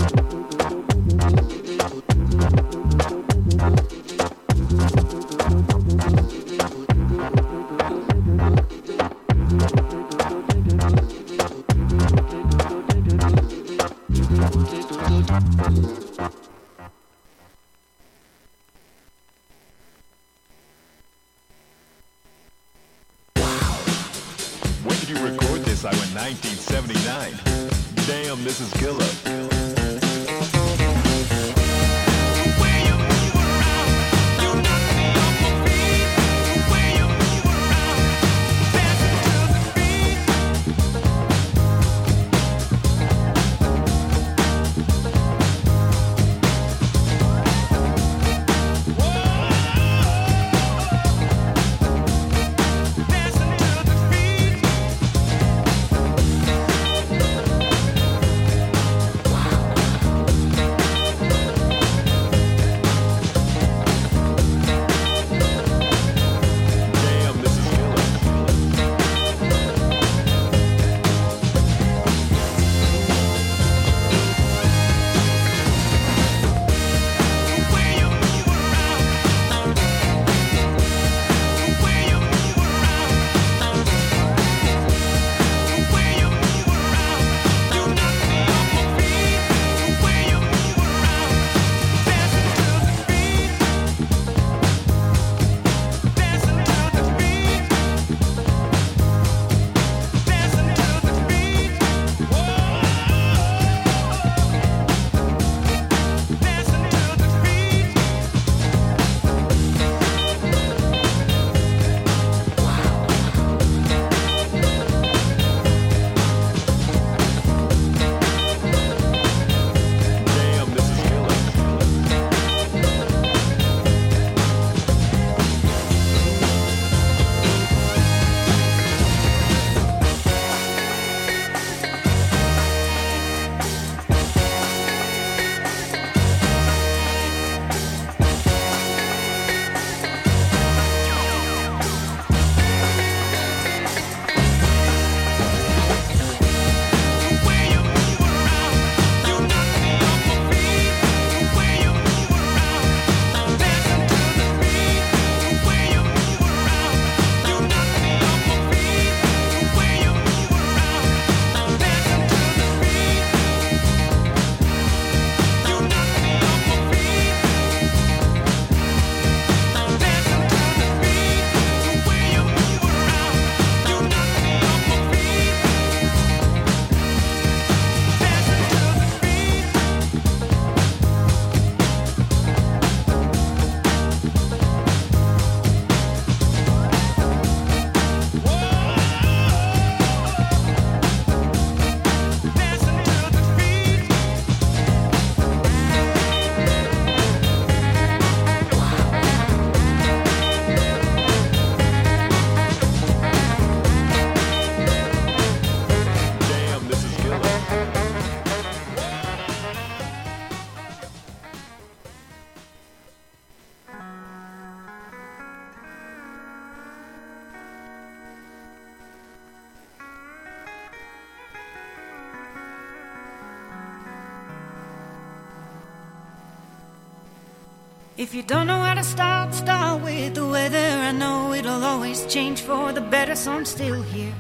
If you don't know how to start with the weather. I know it'll always change for the better, so I'm still here,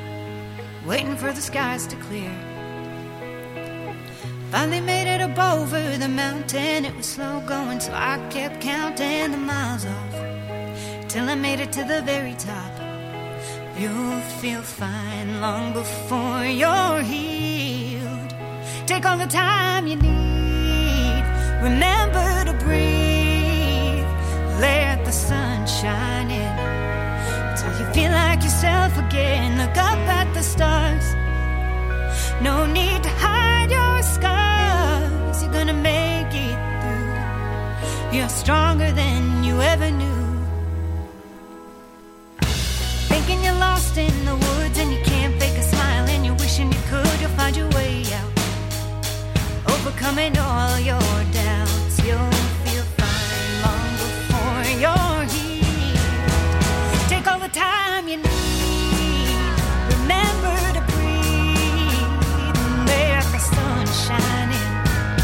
waiting for the skies to clear. Finally made it up over the mountain. It was slow going, so I kept counting the miles off till I made it to the very top. You'll feel fine long before you're healed. Take all the time you need. Remember to breathe. Let the sun shine in till you feel like yourself again. Look up at the stars. No need to hide your scars. You're gonna make it through. You're stronger than you ever knew. Thinking you're lost in the woods and you can't fake a smile and you're wishing you could. You'll find your way out, overcoming all your doubts. You'll feel fine long before you're healed. Take all the time you need. Remember to breathe and let the sun shine in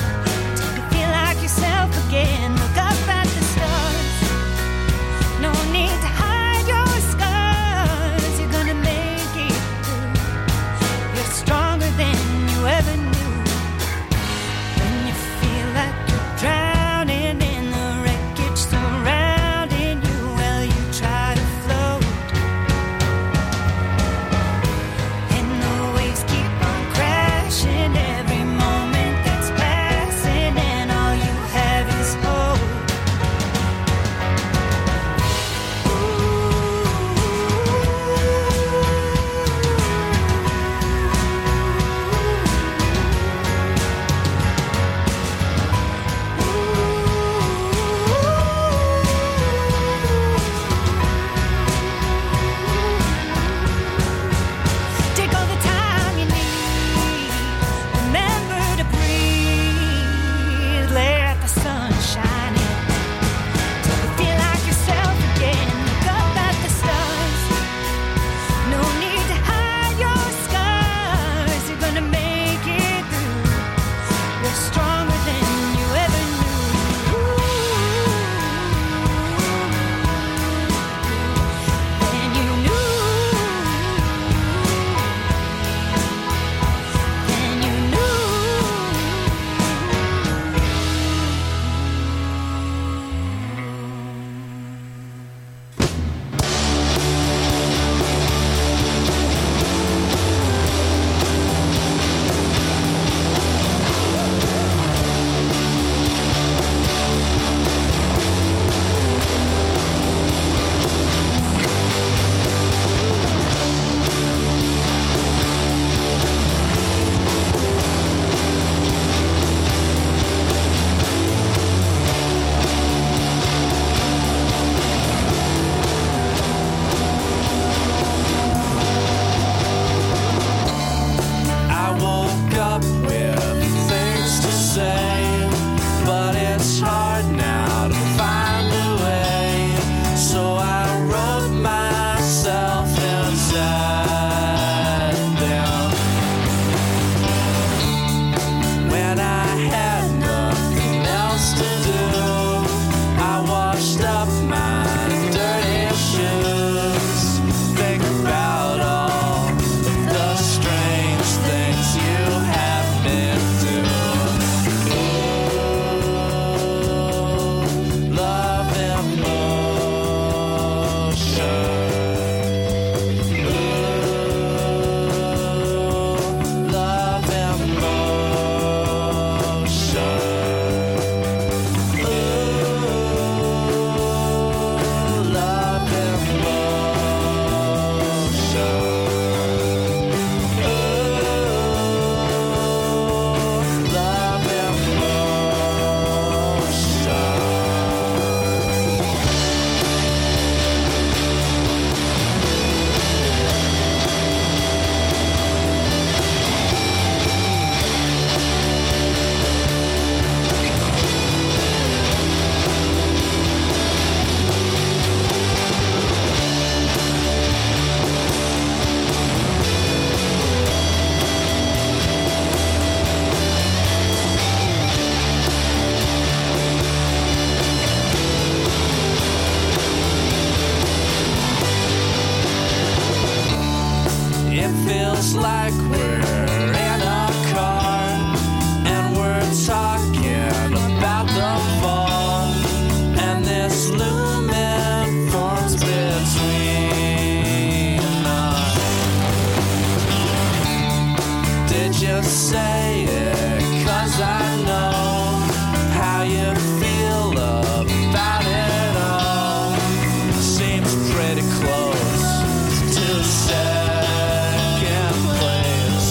say it, 'cause I know how you feel about it all. Seems pretty close to second place.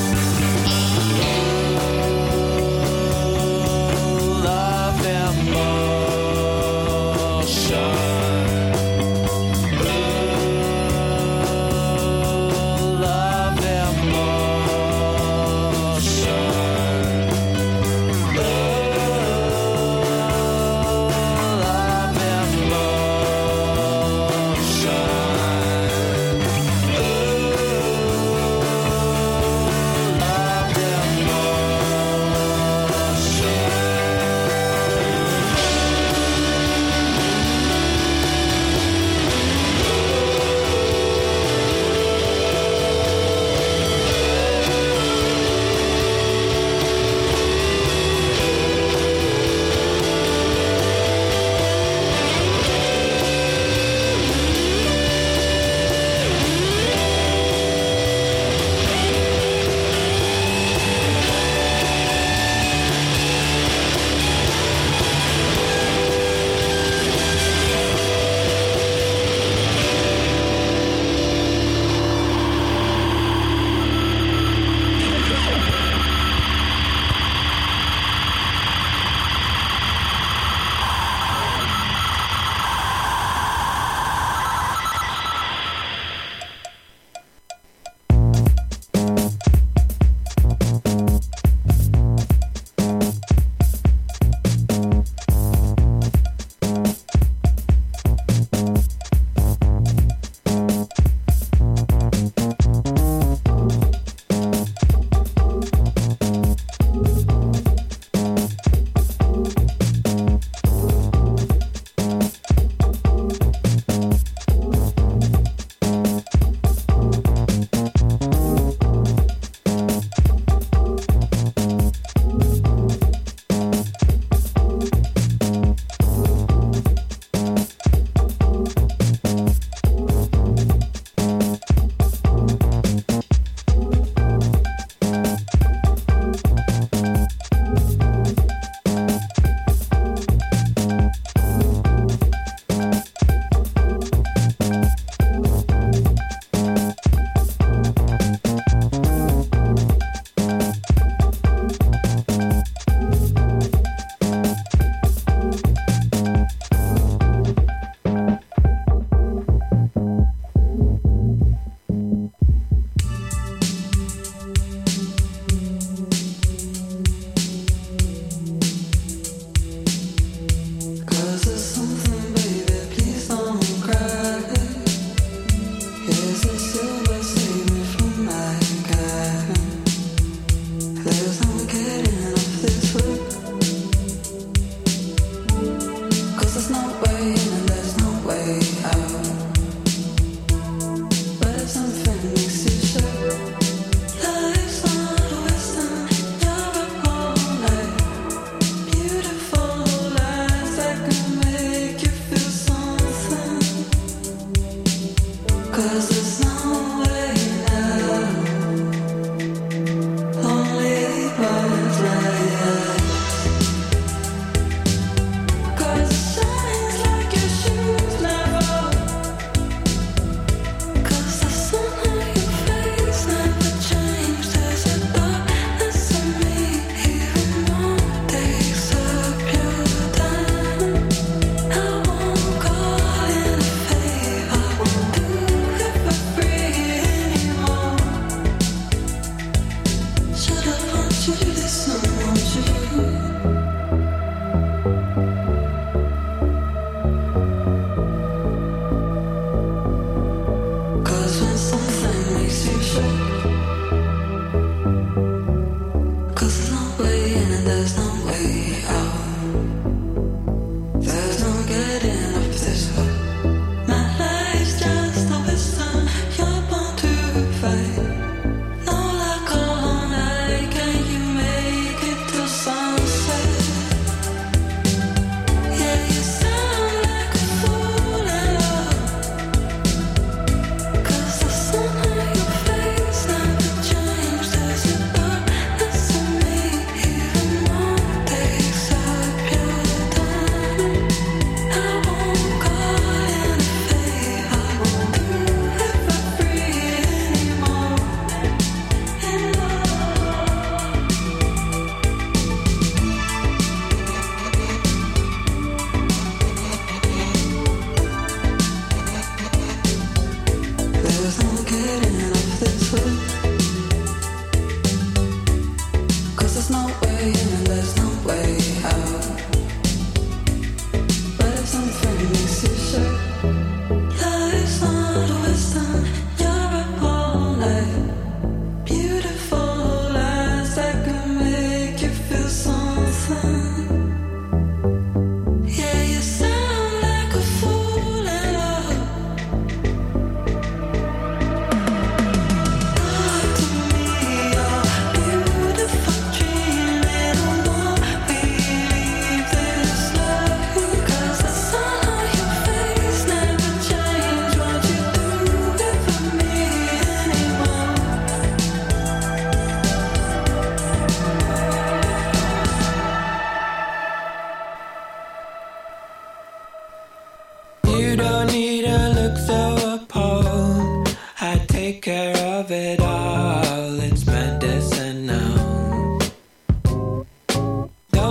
Love emotion.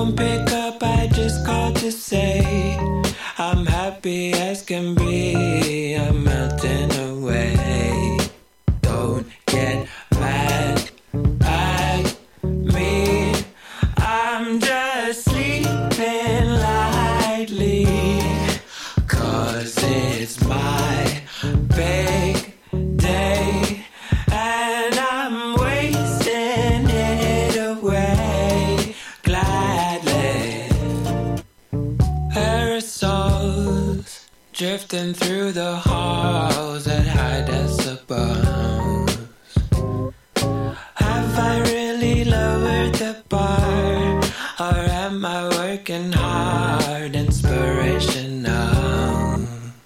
don't pick up, I just call to say I'm happy as can be. I'm melting away. Don't get mad at me. I'm just sleeping lightly, 'cause it's my big day and I'm wasting it away gladly. Aerosols drifting through the halls at high decibels. Have I really lowered the bar, or am I working hard, inspirational?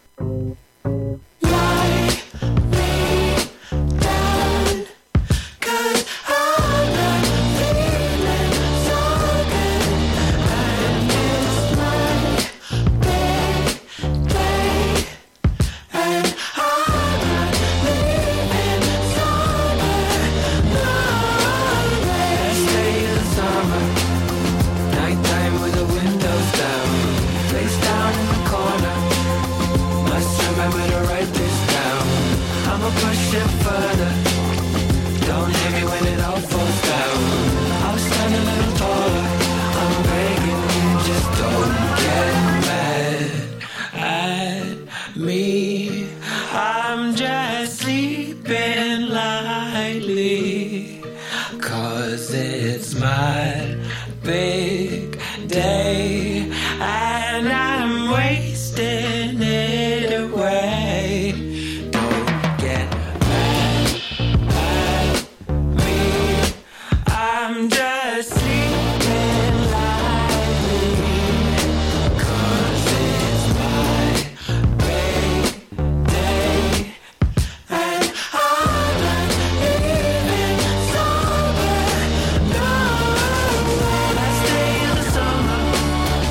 Lie me down, 'cause I'm not feeling so good, and it's my big day, and I'm not leaving sober, no way. Last day of the summer, nighttime with the windows down, face down in the corner, must remember to write this down. I'ma push it further, don't hit me when it all falls down. I'll stand a little taller, I'm begging you, just don't get mad at me. I'm just sleeping lightly, 'cause it's my big day and I'm wasting it away. Don't get mad at me. I'm just sleeping lightly, 'cause it's my big day and I'm not even sober, no way. Last day of the summer,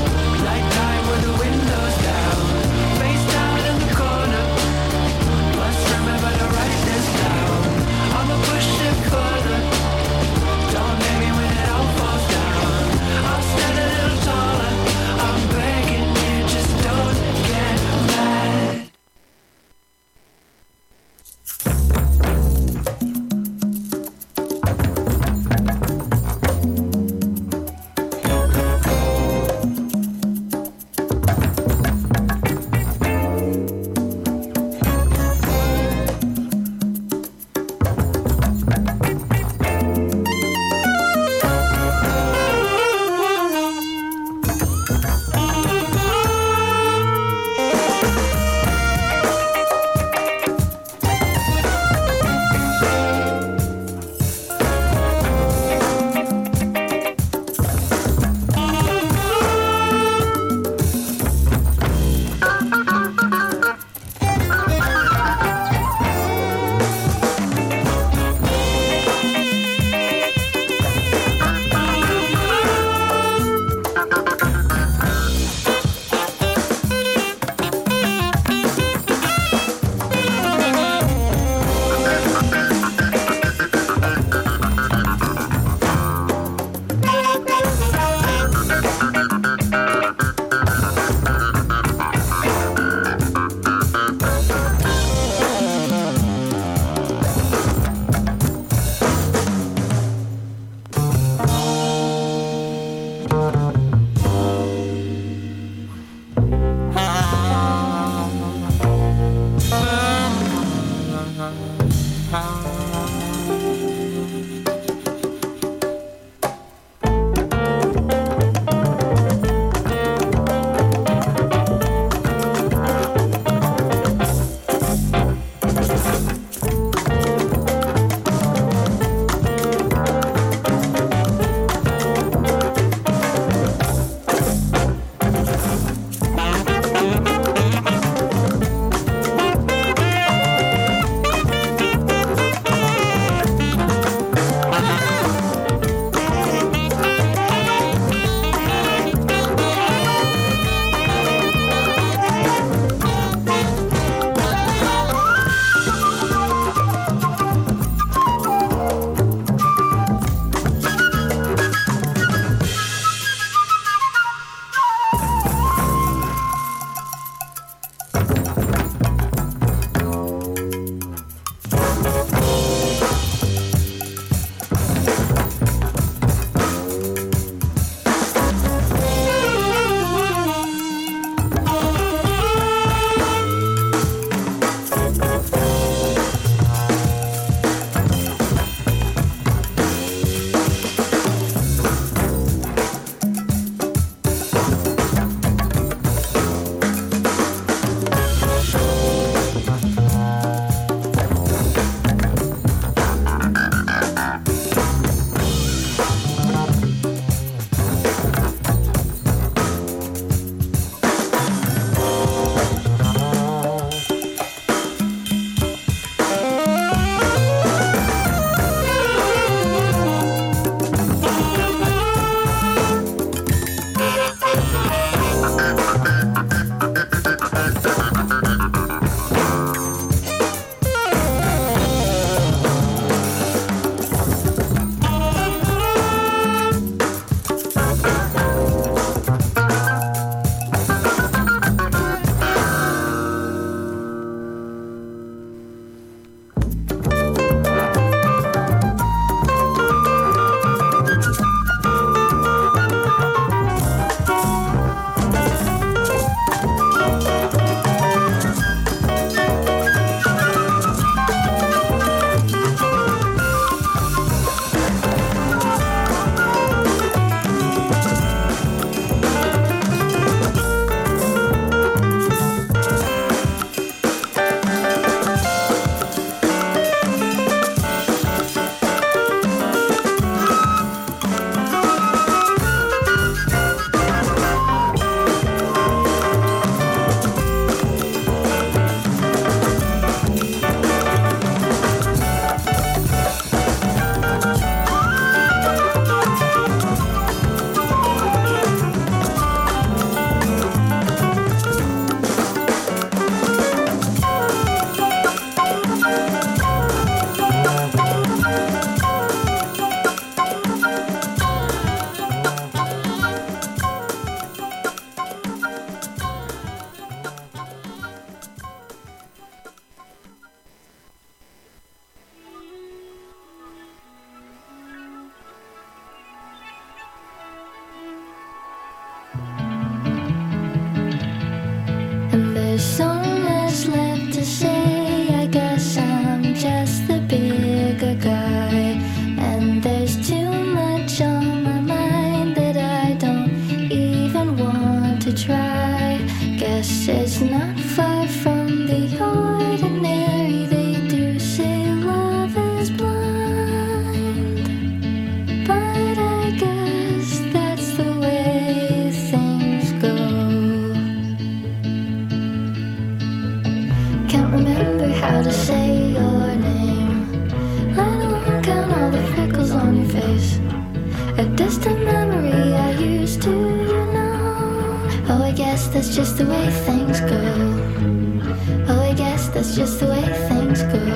Oh, I guess that's just the way things go. Oh, I guess that's just the way things go.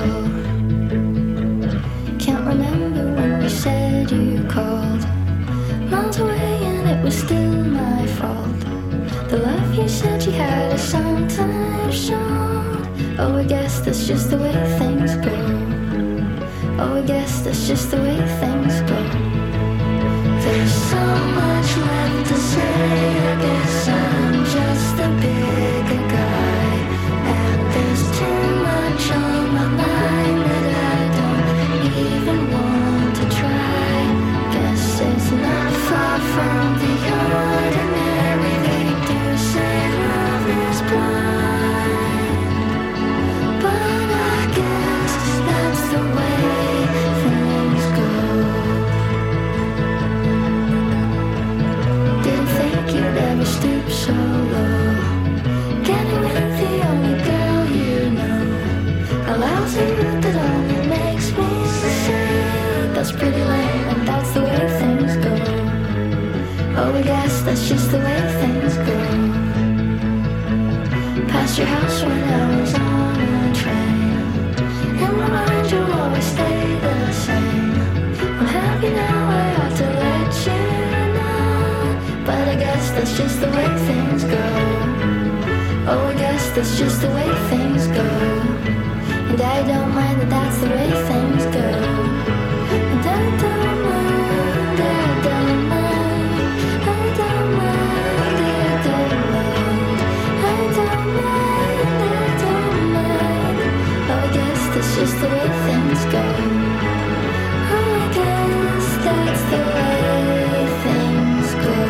Can't remember when you said you called. Miles away and it was still my fault. The love you said you had is sometimes shown. Oh, I guess that's just the way things go. Oh, I guess that's just the way things go. There's so much left to say. I guess I'm just a bigger guy, and there's too much on my mind that I don't even want to try. Guess it's not far from the ordinary. They do say love is blind, but I guess that's the way things go. Didn't think you'd ever stoop so low. Getting with the only girl you know. A lousy route that only makes me sad. That's pretty lame, and that's the way things go. Oh, I guess that's just the way things go. Past your house when I was on a train. In my mind you'll always stay the same. I'm happy now, I ought to let you know. But I guess that's just the way things go. Oh, I guess that's just the way things go. And I don't mind that that's the way things go. And I don't mind, I don't mind, I don't mind, I don't mind, I don't mind, I don't mind. Oh, I guess that's just the way things go. Oh, I guess that's the way things go.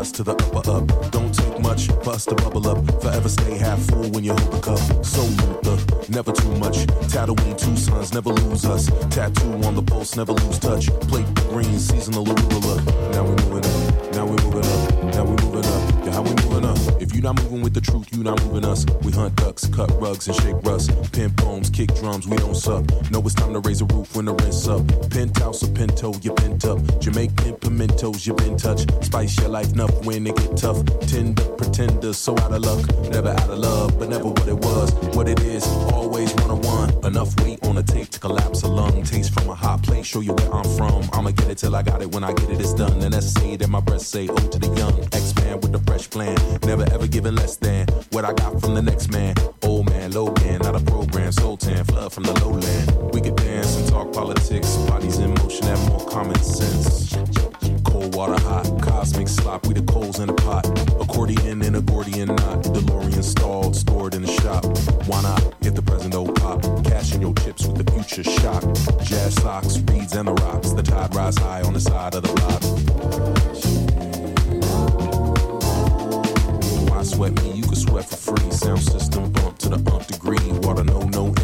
bust to the upper up. Don't take much for us to bubble up. Forever stay half full when you hold the cup. So Luther, never too much. Tatooine, two sons, never lose us. Tattoo on the pulse, never lose touch. Plate the green, seasonal arugula. Now we moving up, now we moving up, now we moving up. Yeah, how we moving up? If you not moving with the truth, you not moving us. We hunt ducks, cut rugs, and shake rust. Pin poems, kick drums, we don't suck. Know it's time to raise a roof when the rent's up. Penthouse or pinto, you bent up. Jamaican pimentos, you been touched. Spice your life enough when it get tough. Tender pretenders, so out of luck. Never out of love, but never what it was. What it is, always one-on-one. Enough weight on a tape to collapse a lung. Taste from a hot place, show you where I'm from. I'ma get it till I got it, when I get it, it's done. And that's say that my breath say, oh to the young. X-Man with the fresh plan. Never ever giving less than what I got from the next man. Old man, Logan, not a program. Sultan, flood from the lowland. We could dance and talk politics. Bodies in motion, have more common sense. Cold water hot, cosmic slop, we the coals in the pot. Accordion and a Gordian knot. DeLorean stalled, stored in the shop. Why not hit the present old pop? Cashing your chips with the future shock. Jazz socks, reeds and the rocks. The tide rise high on the side of the block. Why sweat me? You can sweat for free. Sound system bump to the nth degree. Water no